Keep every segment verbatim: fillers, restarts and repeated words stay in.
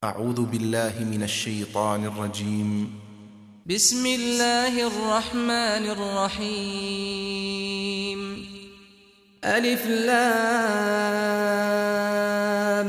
أعوذ بالله من الشيطان الرجيم. بسم الله الرحمن الرحيم. ألف لام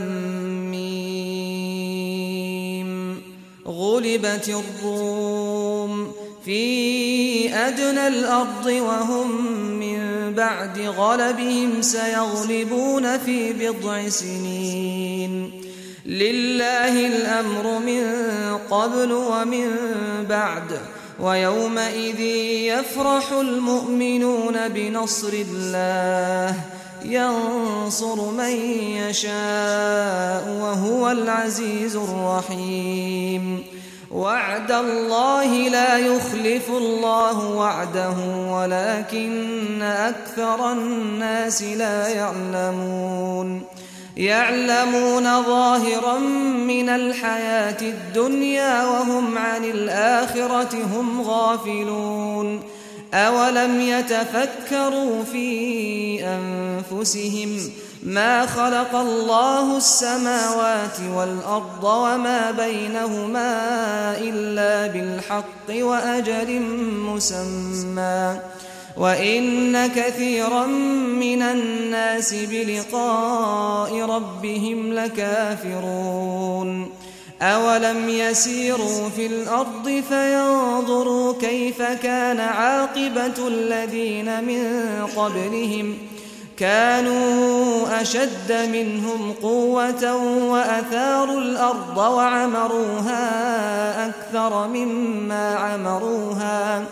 ميم. غلبت الروم في أدنى الأرض وهم من بعد غلبهم سيغلبون في بضع سنين. لله الأمر من قبل ومن بعد ويومئذ يفرح المؤمنون بنصر الله ينصر من يشاء وهو العزيز الرحيم. وعد الله لا يخلف الله وعده ولكن أكثر الناس لا يعلمون. يعلمون ظاهرا من الحياة الدنيا وهم عن الآخرة هم غافلون. أولم يتفكروا في أنفسهم ما خلق الله السماوات والأرض وما بينهما إلا بالحق وأجل مسمى وإن كثيرا من الناس بلقاء ربهم لكافرون. أولم يسيروا في الأرض فينظروا كيف كان عاقبة الذين من قبلهم كانوا أشد منهم قوة وأثاروا الأرض وعمروها أكثر مما عمروها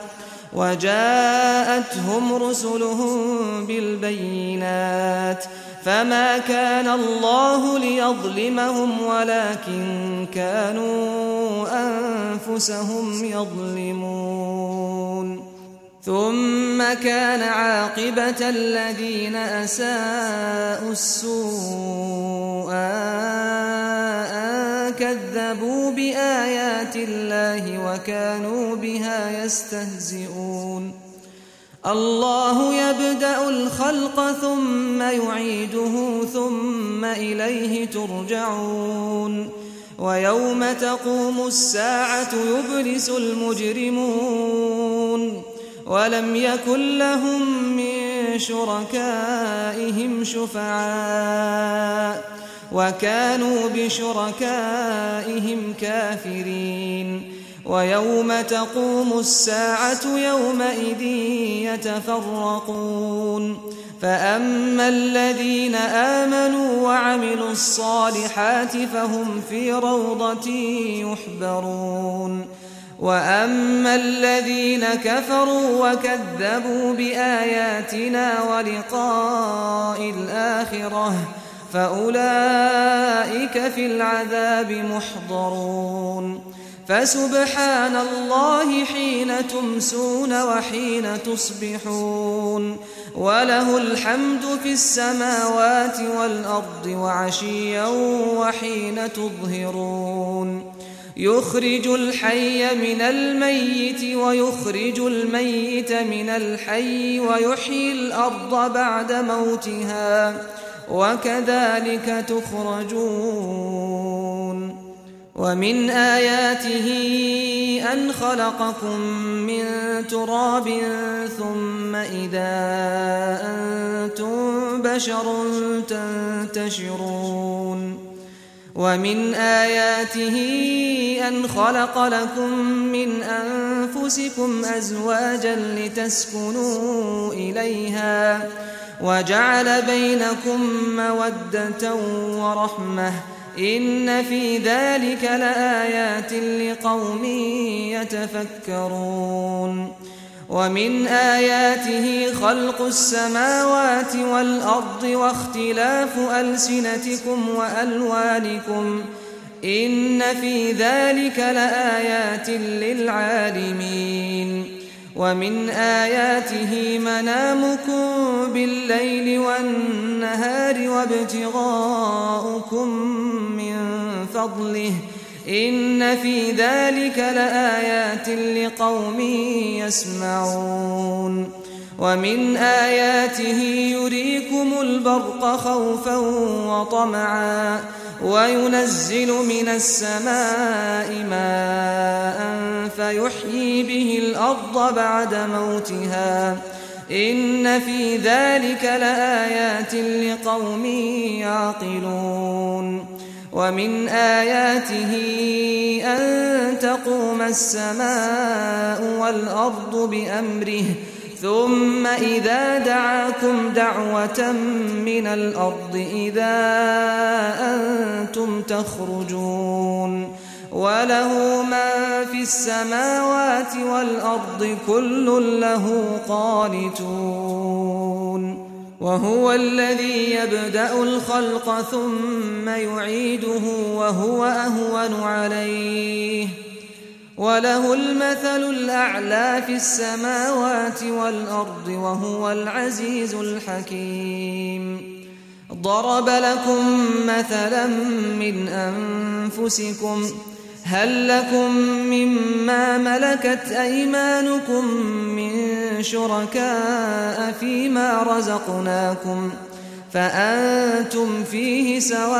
وجاءتهم رسلهم بالبينات فما كان الله ليظلمهم ولكن كانوا أنفسهم يظلمون. ثم كان عاقبة الذين أساءوا السوء أن كذبوا بآيات الله وكانوا بها يستهزئون. الله يبدأ الخلق ثم يعيده ثم إليه ترجعون. ويوم تقوم الساعة يبلس المجرمون ولم يكن لهم من شركائهم شفعاء وكانوا بشركائهم كافرين. ويوم تقوم الساعة يومئذ يتفرقون فأما الذين آمنوا وعملوا الصالحات فهم في روضة يحبرون. وأما الذين كفروا وكذبوا بآياتنا ولقاء الآخرة فأولئك في العذاب محضرون. فسبحان الله حين تمسون وحين تصبحون وله الحمد في السماوات والأرض وعشيا وحين تظهرون. يخرج الحي من الميت ويخرج الميت من الحي ويحيي الأرض بعد موتها وكذلك تخرجون. ومن آياته أن خلقكم من تراب ثم إذا أنتم بشر تنتشرون. ومن آياته أن خلق لكم من أنفسكم أزواجا لتسكنوا إليها وجعل بينكم مودة ورحمة إن في ذلك لآيات لقوم يتفكرون. ومن آياته خلق السماوات والأرض واختلاف ألسنتكم وألوانكم إن في ذلك لآيات للعالمين. ومن آياته منامكم بالليل والنهار وابتغاؤكم من فضله إن في ذلك لآيات لقوم يسمعون. ومن آياته يريكم البرق خوفا وطمعا وينزل من السماء ماء فيحيي به الأرض بعد موتها إن في ذلك لآيات لقوم يعقلون ومن آياته أن تقوم السماء والأرض بأمره ثم إذا دعاكم دعوة من الأرض إذا أنتم تخرجون وله من في السماوات والأرض كل له قانتون وهو الذي يبدأ الخلق ثم يعيده وهو أهون عليه وله المثل الأعلى في السماوات والأرض وهو العزيز الحكيم ضرب لكم مثلا من أنفسكم هل لكم مما ملكت أيمانكم من شركاء فيما رزقناكم فأنتم فيه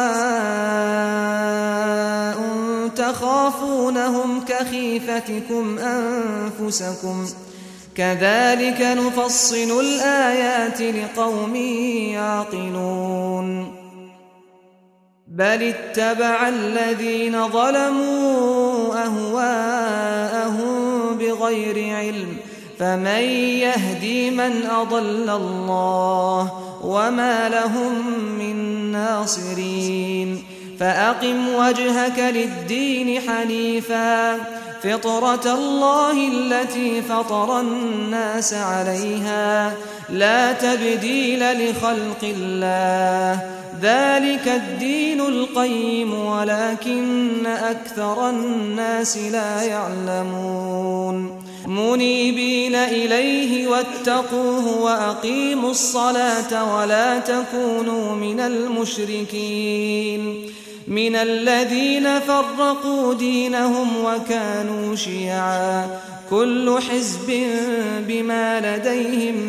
سواء تخافونهم كخيفتكم أنفسكم كذلك نفصل الآيات لقوم يعقلون بل اتبع الذين ظلموا أهواءهم بغير علم فمن يهدي من أضل الله وما لهم من ناصرين فأقم وجهك للدين حنيفا فطرة الله التي فطر الناس عليها لا تبديل لخلق الله ذلك الدين القيم ولكن أكثر الناس لا يعلمون منيبين إليه واتقوه وأقيموا الصلاة ولا تكونوا من المشركين من الذين فرقوا دينهم وكانوا شيعا كل حزب بما لديهم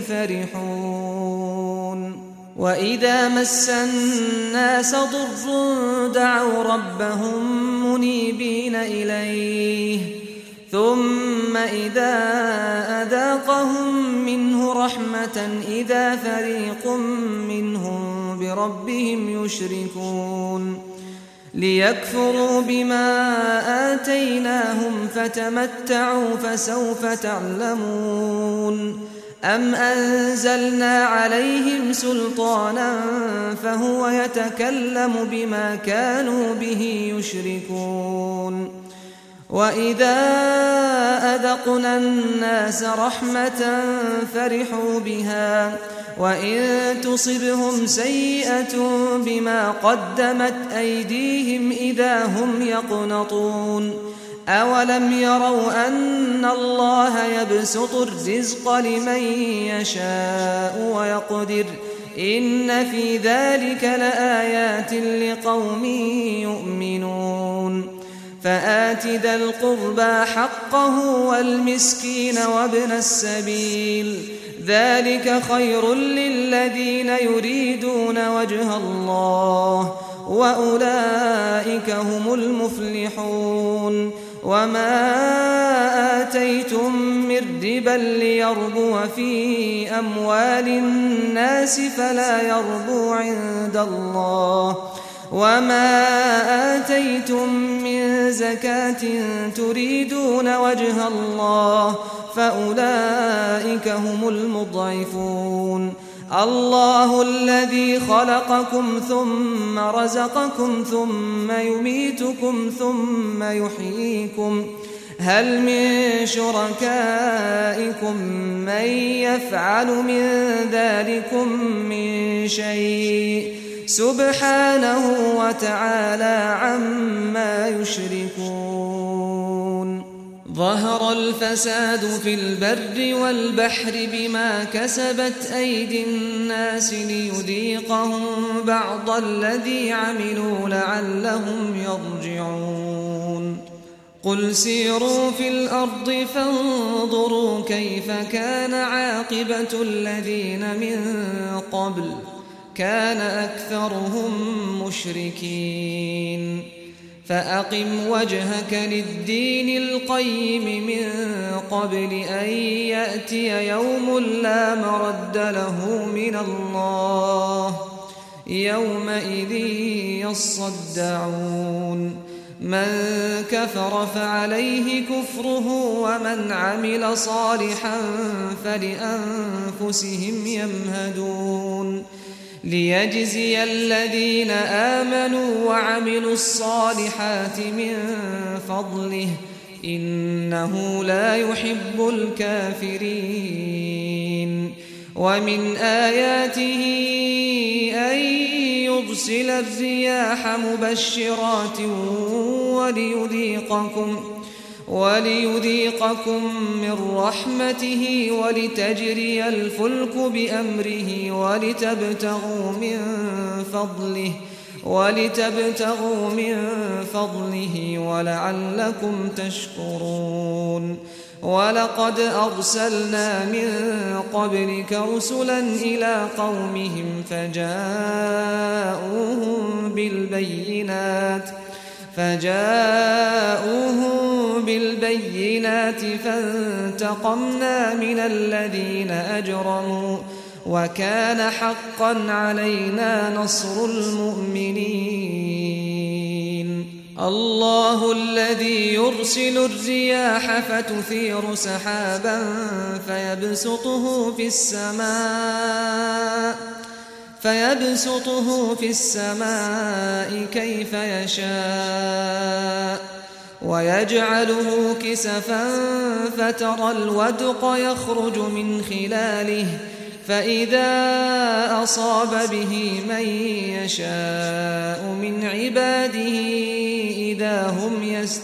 فرحون وإذا مس الناس ضر دعوا ربهم منيبين إليه ثم إذا أذاقهم منه رحمة إذا فريق منهم بربهم يشركون ليكفروا بما آتيناهم فتمتعوا فسوف تعلمون أم أنزلنا عليهم سلطانا فهو يتكلم بما كانوا به يشركون وإذا أذقنا الناس رحمة فرحوا بها وإن تصبهم سيئة بما قدمت أيديهم إذا هم يقنطون أولم يروا أن الله يبسط الرزق لمن يشاء ويقدر إن في ذلك لآيات لقوم يؤمنون فآت ذا القربى حقه والمسكين وابن السبيل ذلك خير للذين يريدون وجه الله وأولئك هم المفلحون وما آتيتم من ربا ليربو في أموال الناس فلا يربو عند الله وما آتيتم من زكاة تريدون وجه الله فأولئك هم المضعفون الله الذي خلقكم ثم رزقكم ثم يميتكم ثم يحييكم هل من شركائكم من يفعل من ذلكم من شيء سبحانه وتعالى عما يشركون ظهر الفساد في البر والبحر بما كسبت أيدي الناس ليذيقهم بعض الذي عملوا لعلهم يرجعون قل سيروا في الأرض فانظروا كيف كان عاقبة الذين من قبل كان أكثرهم مشركين فأقم وجهك للدين القيم من قبل أن يأتي يوم لا مرد له من الله يومئذ يصدعون من كفر فعليه كفره ومن عمل صالحا فلأنفسهم يمهدون ليجزي الذين آمنوا وعملوا الصالحات من فضله إنه لا يحب الكافرين ومن آياته أن يرسل الرياح مبشرات وليذيقكم وليذيقكم من رحمته ولتجري الفلك بأمره ولتبتغوا من فضله ولتبتغوا من فضله ولعلكم تشكرون ولقد أرسلنا من قبلك رسلا إلى قومهم فجاءوهم بالبينات فجاءوهم بالبينات فانتقمنا من الذين أجرموا وكان حقا علينا نصر المؤمنين الله الذي يرسل الرياح فتثير سحابا فيبسطه في السماء فيبسطه في السماء كيف يشاء ويجعله كسفا فترى الودق يخرج من خلاله فإذا أصاب به من يشاء من عباده إذا هم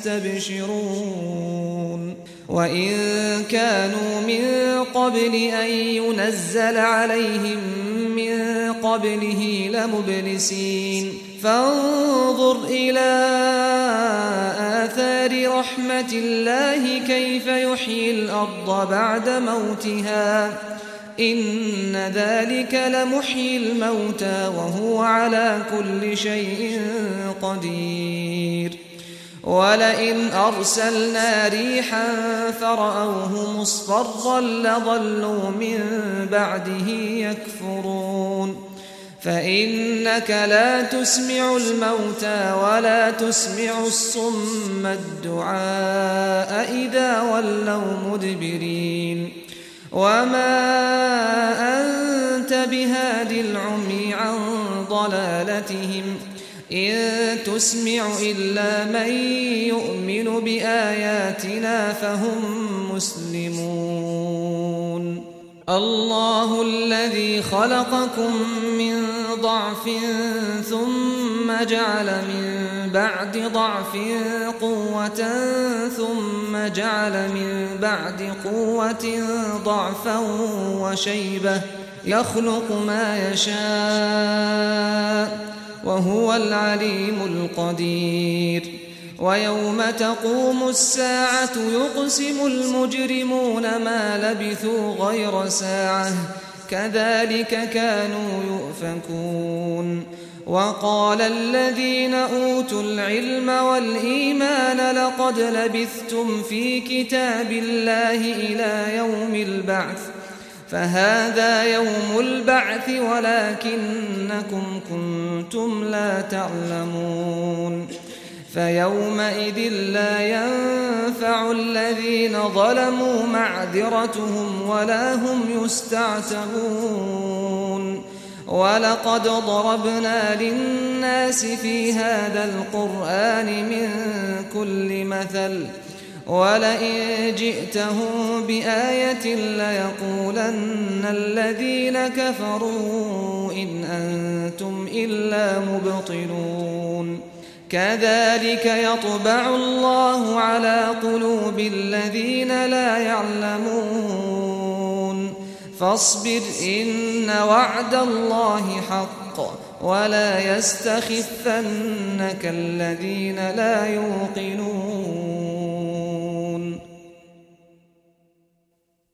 يستبشرون وإن كانوا من قبل أن ينزل عليهم من قبله لمبلسين فانظر إلى آثار رحمة الله كيف يحيي الأرض بعد موتها إن ذلك لمحيي الموتى وهو على كل شيء قدير ولئن أرسلنا ريحا فرأوه مصفرا لظلوا من بعده يكفرون فإنك لا تسمع الموتى ولا تسمع الصم الدعاء إذا ولوا مدبرين وما أنت بهاد العمي عن ضلالتهم إن تسمع إلا من يؤمن بآياتنا فهم مسلمون الله الذي خلقكم من ضعف ثم جعل من بعد ضعف قوة ثم جعل من بعد قوة ضعفا وشيبة يخلق ما يشاء وهو العليم القدير ويوم تقوم الساعة يقسم المجرمون ما لبثوا غير ساعة كذلك كانوا يؤفكون وقال الذين أوتوا العلم والإيمان لقد لبثتم في كتاب الله إلى يوم البعث فهذا يوم البعث ولكنكم كنتم لا تعلمون فيومئذ لا ينفع الذين ظلموا معذرتهم ولا هم يستعتبون ولقد ضربنا للناس في هذا القرآن من كل مثل ولئن جئتهم بآية ليقولن الذين كفروا إن أنتم إلا مبطلون كذلك يطبع الله على قلوب الذين لا يعلمون فاصبر إن وعد الله حق ولا يستخفنك الذين لا يوقنون